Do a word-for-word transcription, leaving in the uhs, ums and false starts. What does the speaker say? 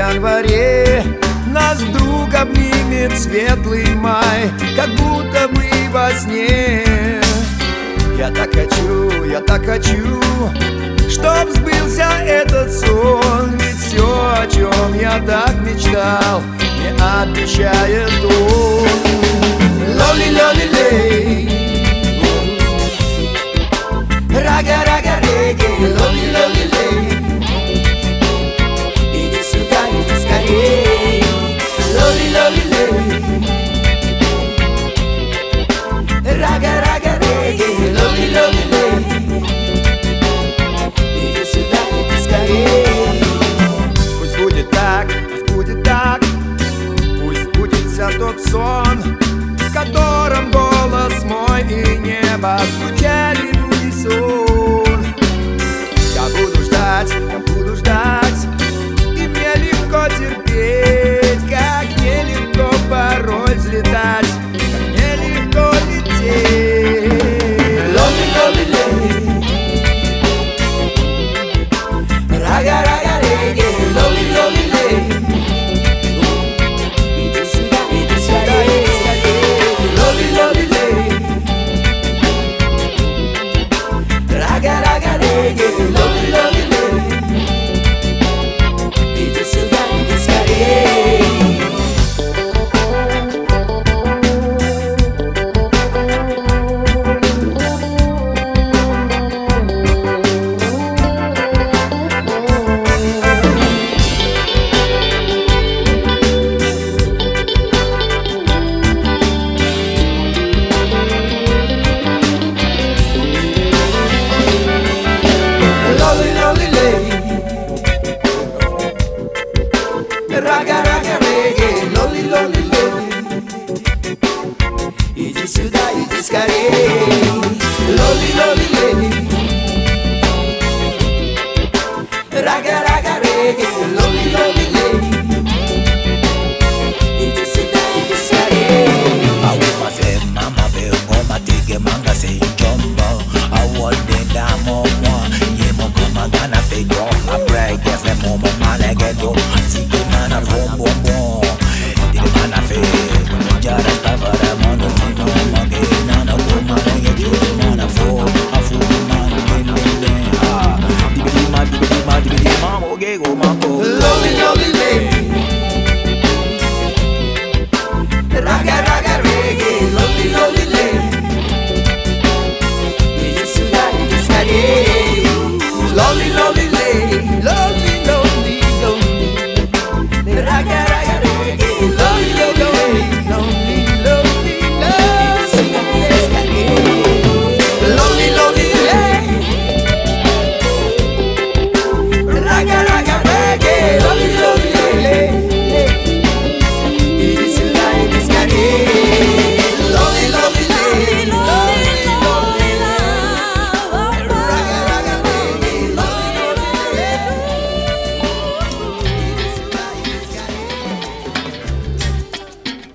январе нас вдруг обнимет светлый май, как будто бы во сне. Я так хочу, я так хочу, чтоб сбылся этот сон. Ведь все, о чем я так мечтал, мне обещает он. Лоли-лоли-лей, рага-рага-реги, лоли-лоли-лей. Иди сюда, иди скорей, лоли-лоли-лей, рага-рага-реги, лоли-лоли-лей. Иди сюда, иди скорей. Пусть будет так, пусть будет так, пусть сбудется тот сон, в котором голос мой и небо звучали в унисон. Я буду ждать, я буду ждать, и мне легко терпеть, как мне легко порой взлетать, как мне легко лететь. Лоли-лоли-лей, рага-рага-реги, лоли-лоли-лей. Иди сюда, иди сюда, иди скорей, лоли-лоли-лей, рага-рага-реги, лоли-лоли-лей. Иди сюда, иди скорей. Рага-рага-реги, лоли-лоли-лей. Иди сюда, иди скорей, лоли-лоли-лей, рага-рага-реги, лоли-лоли-лей. Иди сюда, иди скорей. Mama say, mama be goma tige manga say jumbo. I want the damo mo. Ye mo goma gana fe go. I pray guess the mo mo male get do. Tige mana boom boom boom. Tige mana fe. Jara stava the mono fino mage nana goma get you mana fo. Afu man din din din. Ah, dibi ma dibi ma dibi ma mo ge go ma.